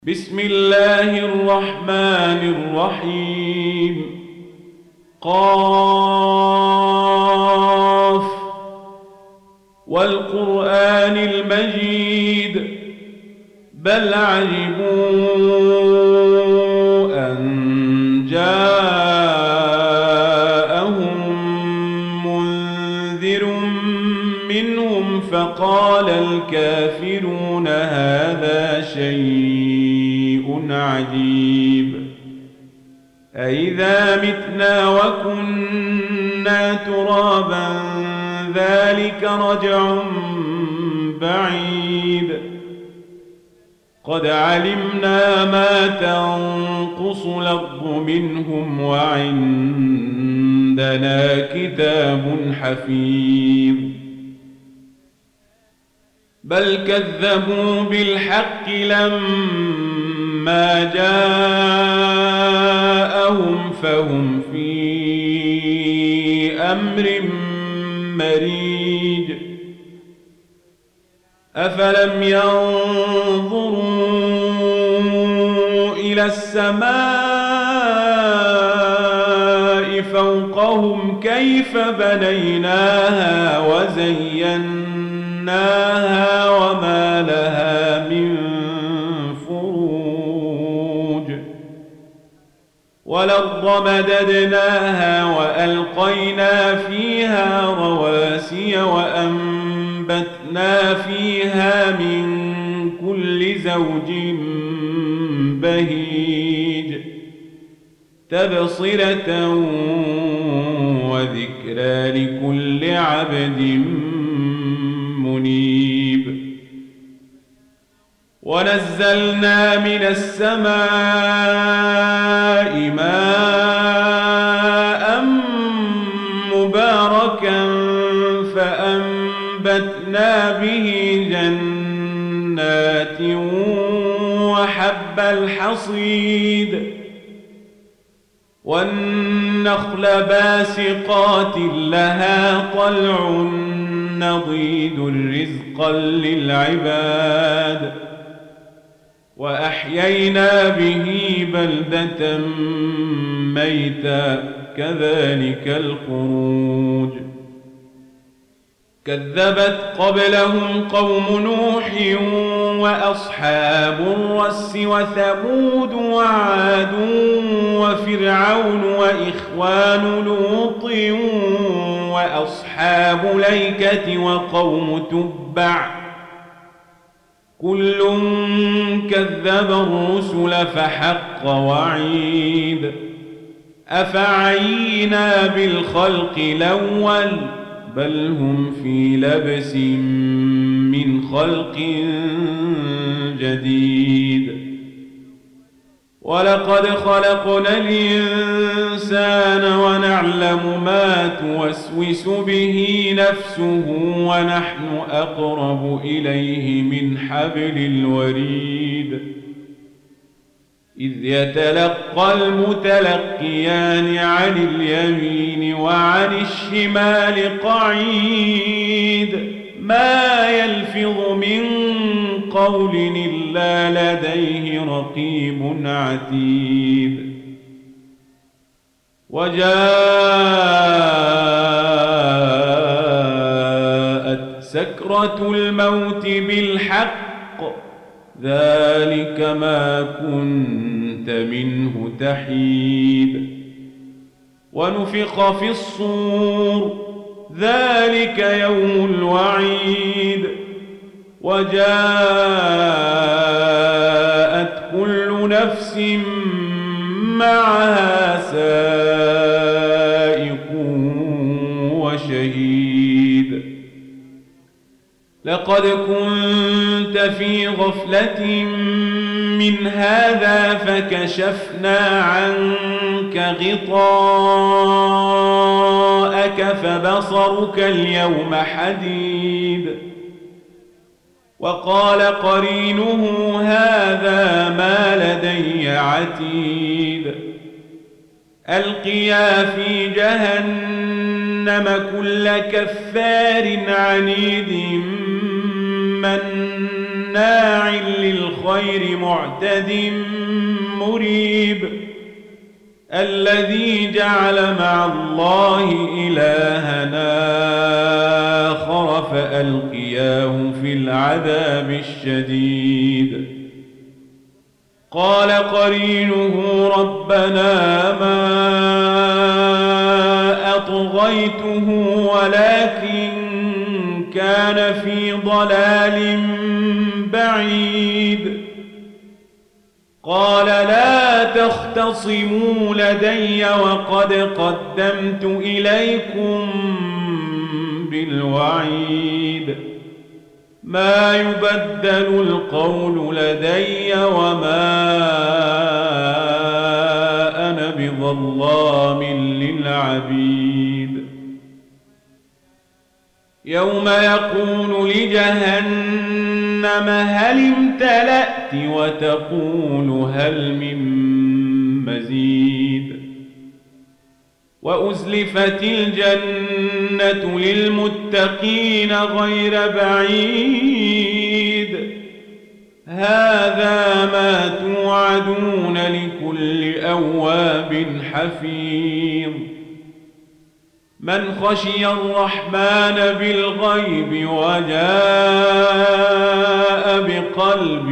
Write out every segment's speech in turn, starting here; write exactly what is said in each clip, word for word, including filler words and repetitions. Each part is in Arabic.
بسم الله الرحمن الرحيم. قاف والقرآن المجيد بل عجبوا أن جاءهم منذر منهم فقال الكافرون هذا شيء عجيب أئذا متنا وكنا ترابا ذلك رجع بعيد قد علمنا ما تنقص الأرض منهم وعندنا كتاب حفيظ بل كذبوا بالحق لما جاءهم فهم في أمر مريج أفلم ينظروا إلى السماء فوقهم كيف بنيناها وزيناها وما لها من فروج والأرض مددناها وألقينا فيها رواسي وأنبتنا فيها من كل زوج بهيج تبصرة وذكرى لكل عبد منيب ونزلنا من السماء ماء مباركا فأنبتنا به جنات وحب الحصيد والنخل باسقات لها طلع نضيد رزقا للعباد وأحيينا به بلدة ميتا كذلك الخروج كذبت قبلهم قوم نوح وأصحاب الرس وثمود وعاد وفرعون وإخوان لوط وأصحاب الأيكة وقوم تبع كل كذب الرسل فحق وعيد أفعينا بالخلق الأول بل هم في لبس من خلق جديد ولقد خلقنا الإنسان ونعلم ما توسوس به نفسه ونحن أقرب إليه من حبل الوريد إذ يتلقى المتلقيان عن اليمين وعن الشمال قعيد ما يلفظ من قول إلا لديه رقيب عتيد وجاءت سكرة الموت بالحق ذلك ما كنت منه تحيد ونفخ في الصور ذلك يوم الوعيد وجاءت كل نفس معها سائق وشهيد لقد كنت في غفلة من هذا فكشفنا عنك غطاءك فبصرك اليوم حديد وقال قرينه هذا ما لدي عتيد ألقيا في جهنم كل كفار عنيد من مناع للخير معتد مريب الذي جعل مع الله إلهنا آخر فألقياه في العذاب الشديد قال قرينه ربنا ما أطغيته ولكن كان في ضلال بعيد قال لا تختصموا لدي وقد قدمت إليكم بالوعيد ما يبدل القول لدي وما أنا بظلام للعبيد يوم يقول لجهنم هل امتلأت وتقول هل من مزيد وأزلفت الجنة للمتقين غير بعيد هذا ما توعدون لكل أواب حفيظ من خشي الرحمن بالغيب وجاء بقلب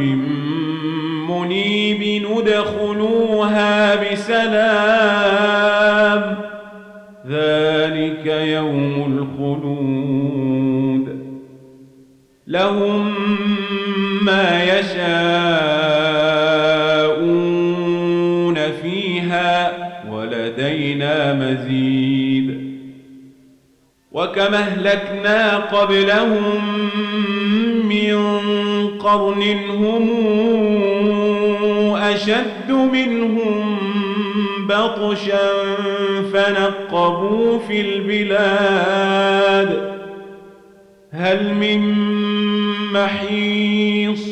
منيب ندخلوها بسلام ذلك يوم الخلود لهم ما يشاءون فيها ولدينا مزيد وكم أهلكنا قبلهم من قرن هم أشد منهم بطشا فنقبوا في البلاد هل من محيص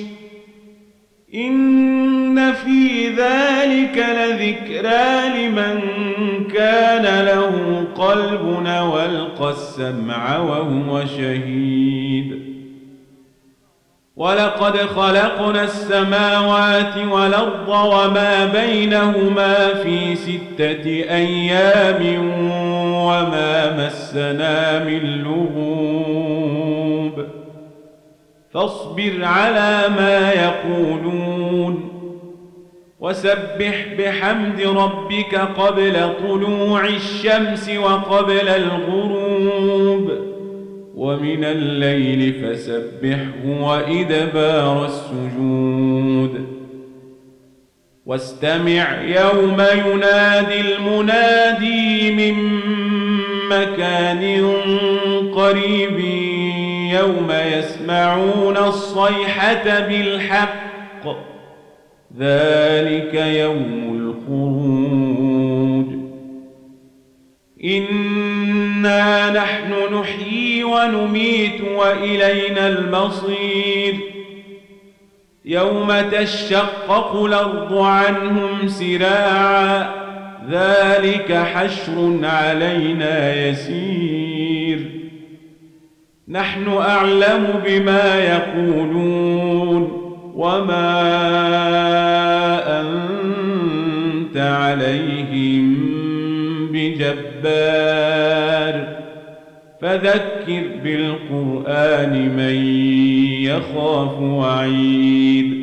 إن في ذلك لذكرى لمن كان له قلب والقى السمع وهو شهيد ولقد خلقنا السماوات والأرض وما بينهما في ستة أيام وما مسنا من لغوب فاصبر على ما يقولون وسبح بحمد ربك قبل طلوع الشمس وقبل الغروب ومن الليل فسبحه وإدبار السجود واستمع يوم ينادي المنادي من مكان قريب يوم يسمعون الصيحة بالحق ذلك يوم الخروج إنا نحن نحيي ونميت وإلينا المصير يوم تشقق الأرض عنهم سراعا ذلك حشر علينا يسير نحن أعلم بما يقولون وما أنت عليهم بجبار فذكر بالقرآن من يخاف وعيد